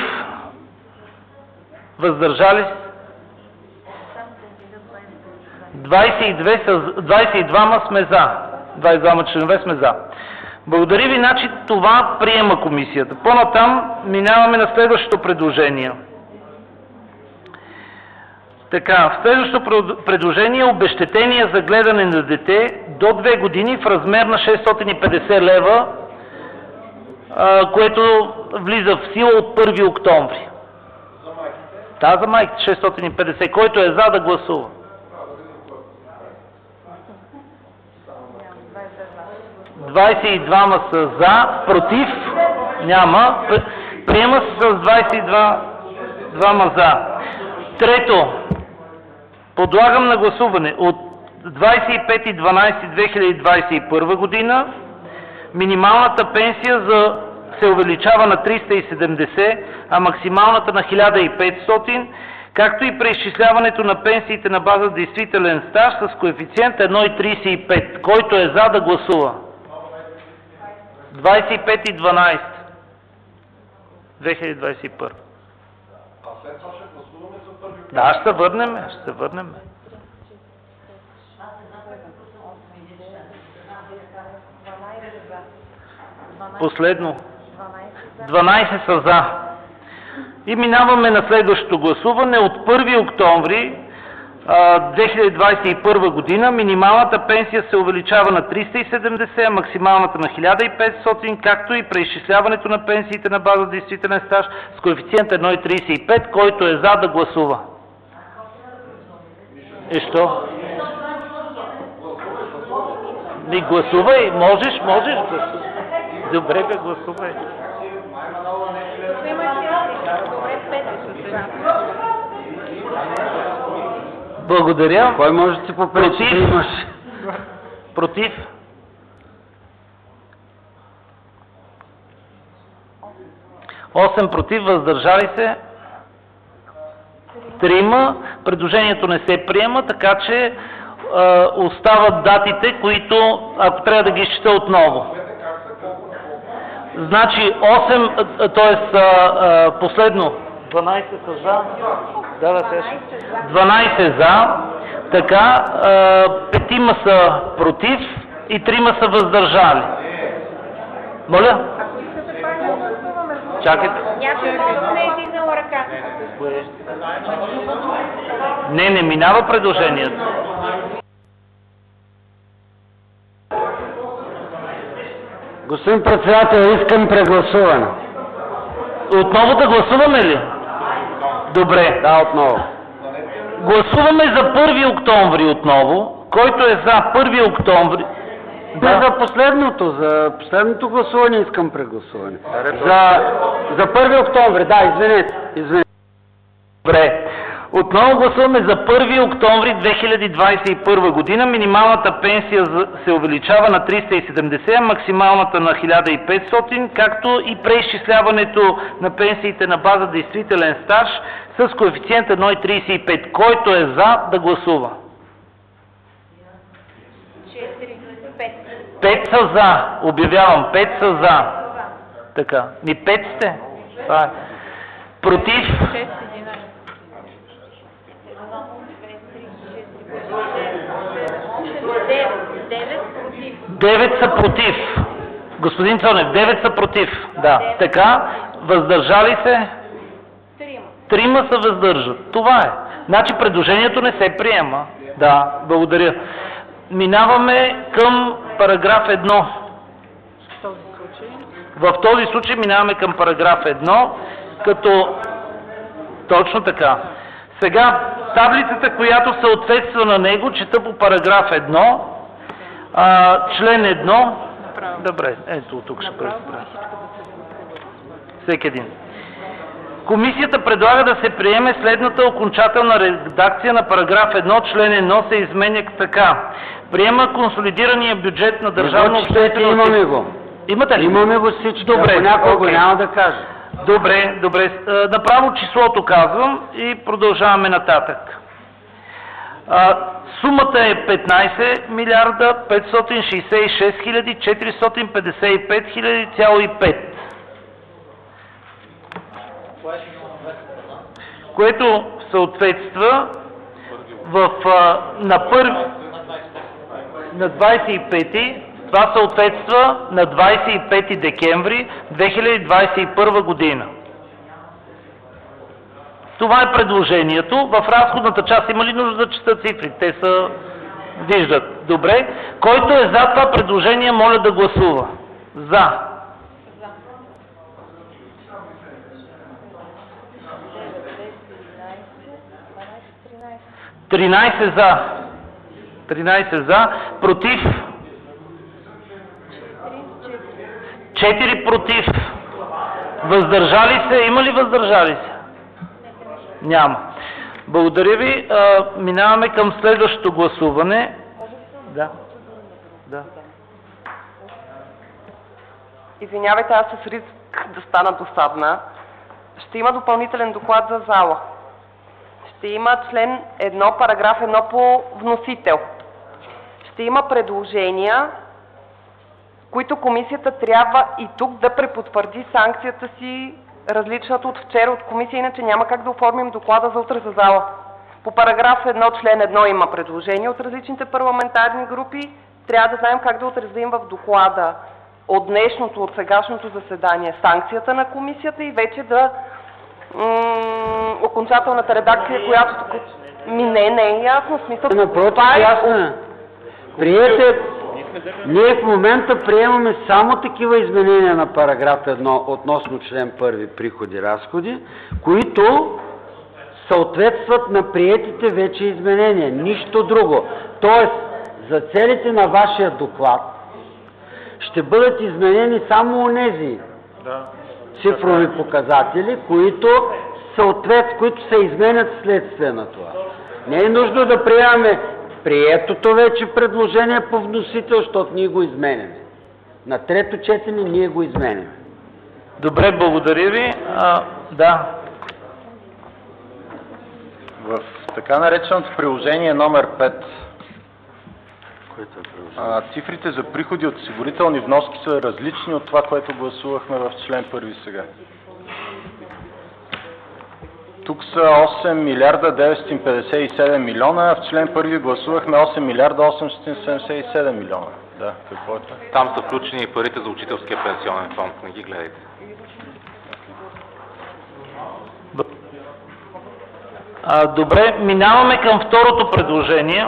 Въздържали се? двадесет и две са, двадесет и два сме за. двадесет и два членове сме за. Благодаря ви, значи това приема комисията. По-натам минаваме на следващото предложение. Така, следващото предложение е обезщетение за гледане на дете до две години в размер на шестстотин и петдесет лева, което влиза в сила от първи октомври. Да, за майките шестстотин и петдесет. Който е за да гласува. двадесет и два са за, против няма, приема се с двадесет и два за. Трето, подлагам на гласуване от двадесет и пети декември две хиляди двадесет и първа година минималната пенсия за, се увеличава на триста и седемдесет, а максималната на хиляда и петстотин, както и преизчисляването на пенсиите на база действителен стаж с коефициент едно цяло тридесет и пет. Който е за да гласува. двадесет и пети декември две хиляди двадесет и първа. А след това ще гласуваме за първи. Да, ще се върнем, ще се върнем. Последно. дванадесет са за. И минаваме на следващото гласуване от първи октомври две хиляди двадесет и първа година минималната пенсия се увеличава на триста и седемдесет, а максималната на хиляда и петстотин, както и преизчисляването на пенсиите на база действителен стаж с коефициент едно цяло тридесет и пет, който е за да гласува. И що? Ми гласувай, можеш, можеш. Добре бе, гласувай. Благодаря. Кой може да си попречи да имаш? Против? осем против, въздържали се? трима. Предложението не се приема, така че е, остават датите, които, ако трябва да ги изчита отново. Значи осем, т.е. последно. дванадесет са за. Да, да, дванадесет за. Така, петима са против и трима са въздържали. Моля? Чакайте. Някой много не е дигнал ръка. Не, не минава предложението. Господин председател, искам прегласуване. Отново да гласуваме ли? Добре. Да, отново. Гласуваме за първи октомври отново. Който е за първи октомври... Да. За последното, за последното гласуване искам прегласуване. За, за първи октомври, да, извинете. извинете. Добре. Отново гласуваме за първи октомври две хиляди двадесет и първа година. Минималната пенсия се увеличава на триста и седемдесет, максималната на хиляда и петстотин, както и преизчисляването на пенсиите на база действителен стаж с коефициент едно цяло тридесет и пет. Който е за да гласува? Пет са за. Обявявам, пет са за. Така. Ми пет сте. Това е. Против? Девет са против. Господин Цонев, девет са против. Да. Така. Въздържали се? Трима се въздържат. Това е. Значи предложението не се приема. Да. Благодаря. Минаваме към параграф едно. В този случай минаваме към параграф едно, като точно така. Сега, таблицата, която съответства на него, чета по параграф едно, а, член едно. Добре, ето тук ще представя. Всеки един. Комисията предлага да се приеме следната окончателна редакция на параграф едно, член едно се изменя така. Приема консолидирания бюджет на държавно обществено... Имаме го. Имате ли? Имаме го всички. Добре, ако някой го окей. няма да каже. Добре, добре. Направо числото казвам и продължаваме нататък. А, сумата е петнайсет милиарда петстотин шейсет и шест хиляди четиристотин петдесет и пет хиляди цяло и пет. Което съответства в, а, на, първи, на двайсет и пети, това съответства на двайсет и пети декември две хиляди двайсет и първа година. Това е предложението. В разходната част има ли нужда да чета цифри? Те са... виждат. Добре. Който е за това предложение, моля да гласува. За. тринайсет за. тринайсет за. Против. четири против. Въздържали се? Има ли въздържали се? Няма. Благодаря ви. А, минаваме към следващото гласуване. Да. Да. Извинявайте, аз с риск да стана досадна. Ще има допълнителен доклад за зала. Ще има член едно, параграф едно по вносител. Ще има предложения, които комисията трябва и тук да препотвърди санкцията си, различната от вчера от комисия, иначе няма как да оформим доклада за утре за зала. По параграф едно, член едно има предложения от различните парламентарни групи. Трябва да знаем как да отразим в доклада от днешното, от сегашното заседание санкцията на комисията и вече да м- окончателната редакция, която тук... Ми не, не е ясно. В смисъл, Напротив, това е... ясно е. Приете, ние в момента приемаме само такива изменения на параграф едно относно член първи приходи-разходи, които съответстват на приетите вече изменения. Нищо друго. Тоест, за целите на вашия доклад ще бъдат изменени само онези да. цифрови показатели, които съответ, които се изменят следствие на това. Не е нужно да приемаме приетото вече предложение по вносител, защото ние го изменяме. На трето четене ние го изменяме. Добре, благодаря ви. А, да. В така нареченото приложение номер пет, което е приложение? А, цифрите за приходи от осигурителни вноски са различни от това, което гласувахме в член първи сега. Тук са осем милиарда деветстотин петдесет и седем милиона, а в член първи гласувахме осем милиарда осемстотин седемдесет и седем милиона. Да, какво е това? Там са включени и парите за учителския пенсионен фонд, не ги гледайте. А, добре, минаваме към второто предложение.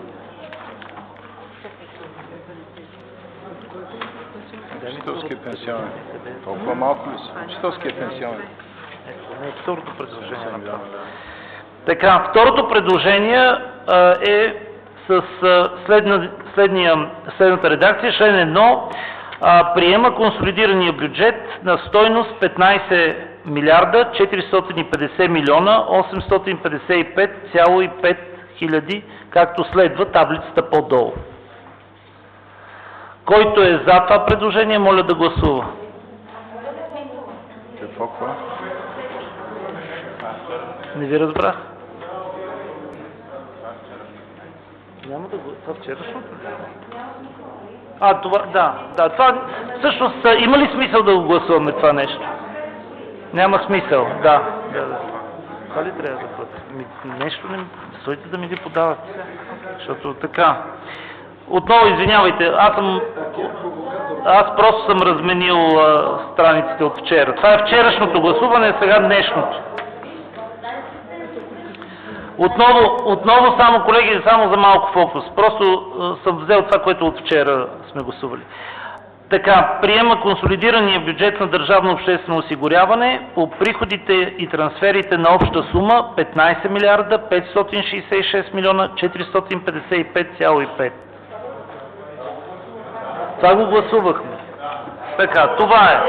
Учителския пенсионен. Толкова малко ли са? Учителския пенсионен. Не, второто предложение. Така, второто предложение а, е с а, следна, следния, следната редакция. Член едно а, приема консолидирания бюджет на стойност петнайсет милиарда четиристотин и петдесет милиона осемстотин петдесет и пет цяло и пет хиляди, както следва таблицата по-долу. Който е за това предложение, моля да гласува. Какво? Какво? Не ви разбрах. Няма да го... Това вчерашното? А, това... Да, да. Това... Всъщност, има ли смисъл да го гласуваме това нещо? Няма смисъл, да. да, да. Това ли трябва да бъде? Нещо не... Стойте да ми ги подавате. Защото така... Отново извинявайте, аз съм... Аз просто съм разменил а, страниците от вчера. Това е вчерашното гласуване, сега днешното. Отново, отново само, колеги, само за малко фокус. Просто а, съм взел това, което от вчера сме гласували. Така, приема консолидирания бюджет на държавно обществено осигуряване по приходите и трансферите на обща сума петнайсет милиарда петстотин шейсет и шест милиона четиристотин петдесет и пет цяло и пет. Това го гласувахме. Така, това е.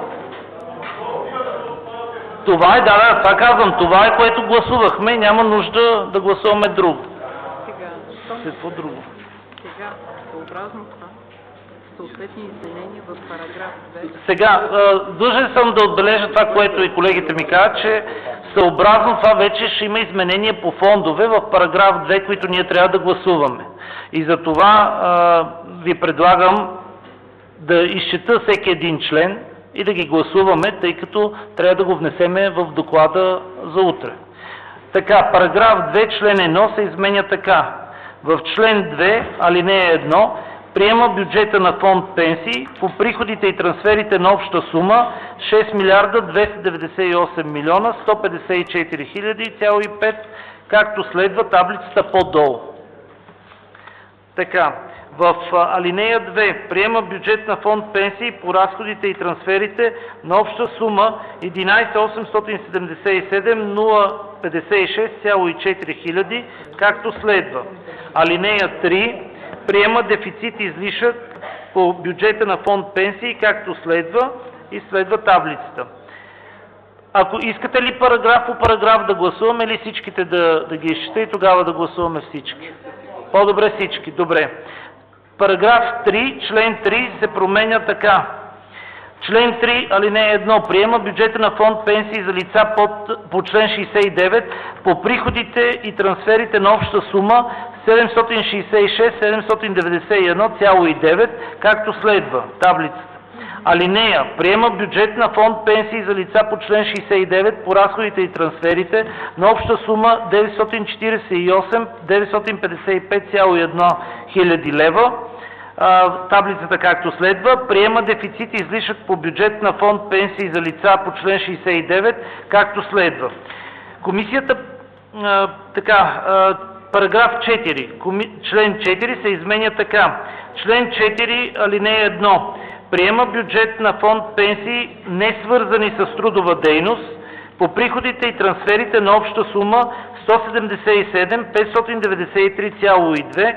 Това е, да, да, това казвам, това е, което гласувахме, няма нужда да гласуваме друго. Сега, Какво друго? Сега, съобразно това, съответни изменения в параграф две. Сега, длъжен съм да отбележа това, което и колегите ми казват, че съобразно това вече ще има изменения по фондове в параграф две, които ние трябва да гласуваме. И за това а, ви предлагам да изчета всеки един член и да ги гласуваме, тъй като трябва да го внесеме в доклада за утре. Така, параграф две, член едно се изменя така. В член две, алинея едно, приема бюджета на фонд пенсии по приходите и трансферите на обща сума шест милиарда двеста деветдесет и осем милиона сто петдесет и четири хиляди цяло и пет, както следва таблицата по-долу. Така, в алинея две приема бюджет на фонд пенсии по разходите и трансферите на обща сума единайсет осемстотин седемдесет и седем хиляди петдесет и шест цяло и четири хиляди, както следва. Алинея три приема дефицит и излишък по бюджета на фонд пенсии, както следва, и следва таблицата. Ако искате ли параграф по параграф да гласуваме, или всичките да, да ги изчета и тогава да гласуваме всички? По-добре всички, добре. Параграф три, член три се променя така. Член три, алинея едно, приема бюджета на фонд пенсии за лица под, по член шейсет и девет по приходите и трансферите на обща сума седемстотин шейсет и шест хиляди седемстотин деветдесет и едно цяло и девет, както следва таблицата. Алинея, приема бюджет на фонд пенсии за лица по член шейсет и девет по разходите и трансферите на обща сума деветстотин четирийсет и осем хиляди деветстотин петдесет и пет цяло и едно хиляди лева. А, таблицата както следва. Приема дефицит и излишък по бюджет на фонд пенсии за лица по член шейсет и девет, както следва. Комисията, а, така, а, параграф четири, коми, член четири се изменя така. Член четири, алинея едно. Приема бюджет на фонд пенсии, не свързани с трудова дейност, по приходите и трансферите на обща сума сто седемдесет и седем хиляди петстотин деветдесет и три цяло и две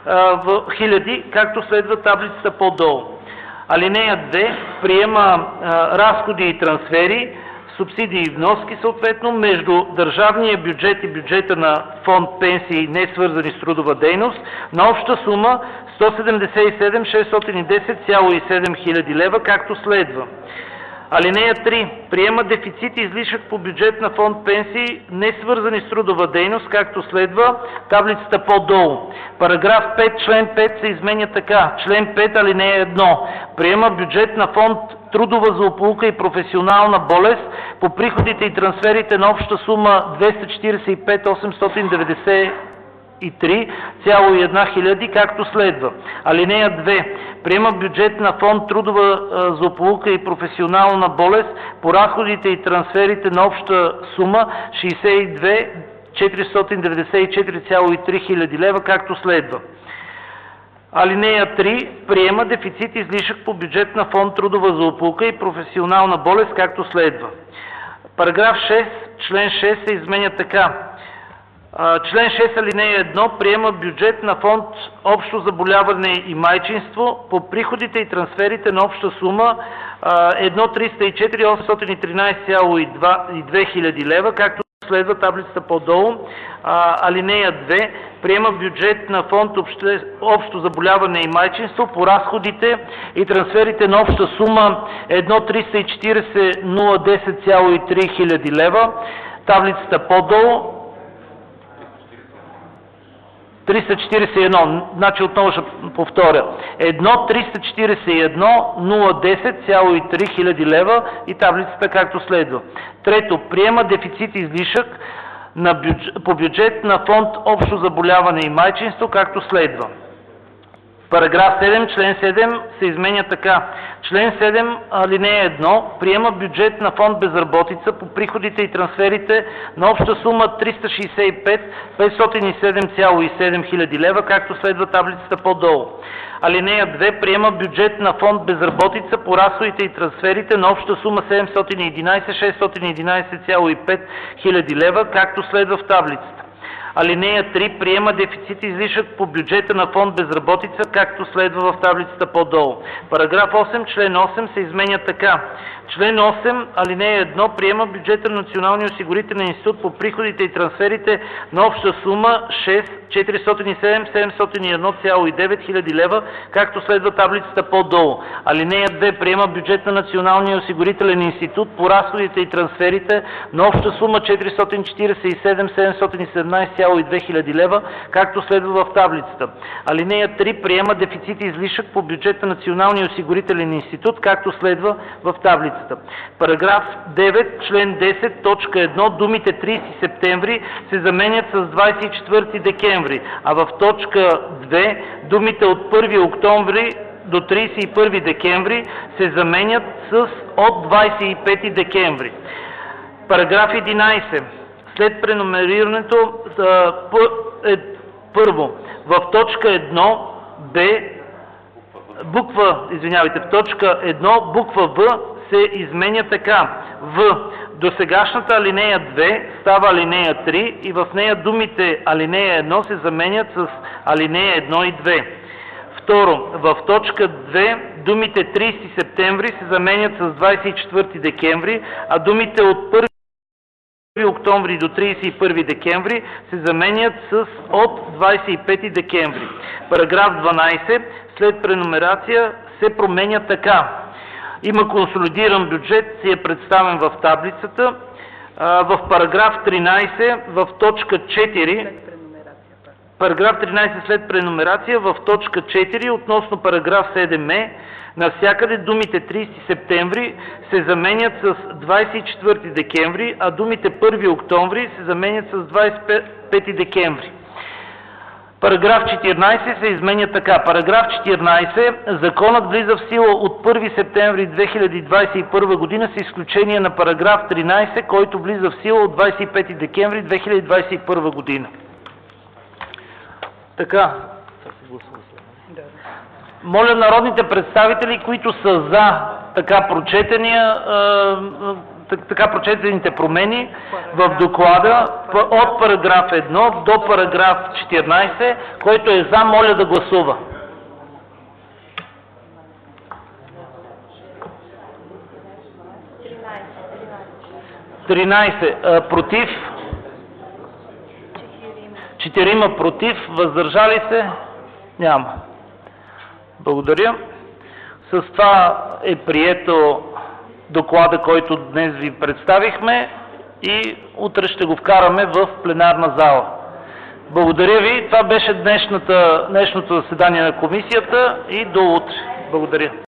хиляди, както следва таблицата по-долу. Алинея две приема а, разходи и трансфери, субсидии и вноски съответно между държавния бюджет и бюджета на фонд пенсии, не свързани с трудова дейност, на обща сума сто седемдесет и седем хиляди шестстотин и десет цяло и седем хиляди лева, както следва. Алинея три приема дефицит и излишък по бюджет на фонд пенсии, не свързани с трудова дейност, както следва таблицата по-долу. Параграф пет, член пет се изменя така. Член пет, алинея едно. Приема бюджет на фонд трудова злополука и професионална болест по приходите и трансферите на обща сума двеста четирийсет и пет хиляди осемстотин деветдесет и три цяло и една хиляди, както следва. Алинея две. Приема бюджет на фонд трудова а, злополука и професионална болест по разходите и трансферите на обща сума шейсет и две хиляди четиристотин деветдесет и четири цяло и три хиляди лева, както следва. Алинея три. Приема дефицит и излишък по бюджет на фонд трудова злополука и професионална болест, както следва. Параграф шест, член шест се изменя така. Член шест, алинея едно приема бюджет на фонд общо заболяване и майчинство по приходите и трансферите на обща сума едно триста и четири хиляди осемстотин и тринайсет цяло и две хиляди лева, както следва таблицата по-долу. Алинея две приема бюджет на фонд общо заболяване и майчинство по разходите и трансферите на обща сума едно триста и четирийсет хиляди десет цяло и три хиляди лева, таблицата по-долу. триста четирийсет и едно, значи отново ще повторя. едно триста четирийсет и едно хиляди десет цяло и три хиляди лева и таблицата както следва. Трето, приема дефицит и излишък на бюджет, по бюджет на фонд общо заболяване и майчинство, както следва. Параграф седем, член седем се изменя така. Член седем, алинея едно, приема бюджет на фонд безработица по приходите и трансферите на обща сума триста шестдесет и пет хиляди петстотин и седем цяло и седем хиляди лева, както следва таблицата по-долу. Алинея две, приема бюджет на фонд безработица по разходите и трансферите на обща сума седемстотин и единадесет хиляди шестстотин и единадесет цяло и пет хиляди лева, както следва в таблицата. Алинея три, приема дефицит и излишък по бюджета на фонд безработица, както следва в таблицата по-долу. Параграф осем, член осем се изменя така. Член осем, алинея едно, приема бюджета на Националния осигурителен институт по приходите и трансферите на обща сума шест милиона четиристотин и седем хиляди седемстотин и едно цяло и девет хиляди лева, както следва таблицата по-долу. Алинея две, приема бюджет на Националния осигурителен институт по разходите и трансферите на обща сума четиристотин четиридесет и седем хиляди седемстотин и седемнадесет цяло и две хиляди лева, както следва в таблицата. Алинея три, приема дефицит и излишък по бюджет на Националния осигурителен институт, както следва в таблицата. Параграф девет, член десет, точка едно, думите тридесети септември се заменят с двадесет и четвърти декември, а в точка две думите от първи октомври до тридесет и първи декември се заменят с от двадесет и пети декември. Параграф единадесет. След преномерирането е, първо в точка едно Б буква, извинявайте, в точка едно буква В се изменя така. В. Досегашната алинея две става алинея три и в нея думите алинея едно се заменят с алинея едно и две. Второ, в точка две думите тридесети септември се заменят с двадесет и четвърти декември, а думите от първи октомври до тридесет и първи декември се заменят с от двадесет и пети декември. Параграф дванадесет, след преномерация се променя така. Има консолидиран бюджет, си е представен в таблицата. В параграф тринадесет, в точка четири, параграф тринадесет след преномерация, в точка четири, относно параграф седем е, навсякъде думите тридесети септември се заменят с двадесет и четвърти декември, а думите първи октомври се заменят с двадесет и пети декември. Параграф четиринадесет се изменя така. Параграф четиринадесет. Законът влиза в сила от първи септември две хиляди двадесет и първа година с изключение на параграф тринадесет, който влиза в сила от двадесет и пети декември две хиляди двадесет и първа година. Така. Моля народните представители, които са за така прочетения, така прочетените промени в доклада от параграф едно до параграф четиринадесет, който е за, моля да гласува. тринадесет против, четирима против, въздържали се? Няма. Благодаря. С това е прието доклада, който днес ви представихме и утре ще го вкараме в пленарна зала. Благодаря ви. Това беше днешната, днешното заседание на комисията и до утре. Благодаря.